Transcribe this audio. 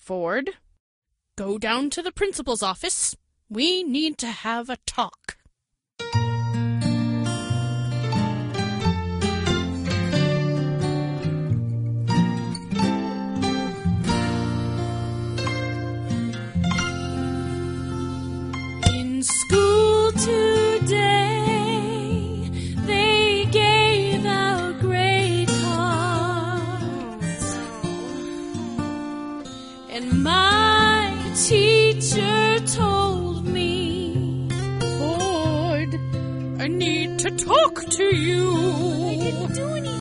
Ford. Go down to the principal's office. We need to have a talk. In school today, they gave out grade cards, and my teacher told me, Ford, I need to talk to you.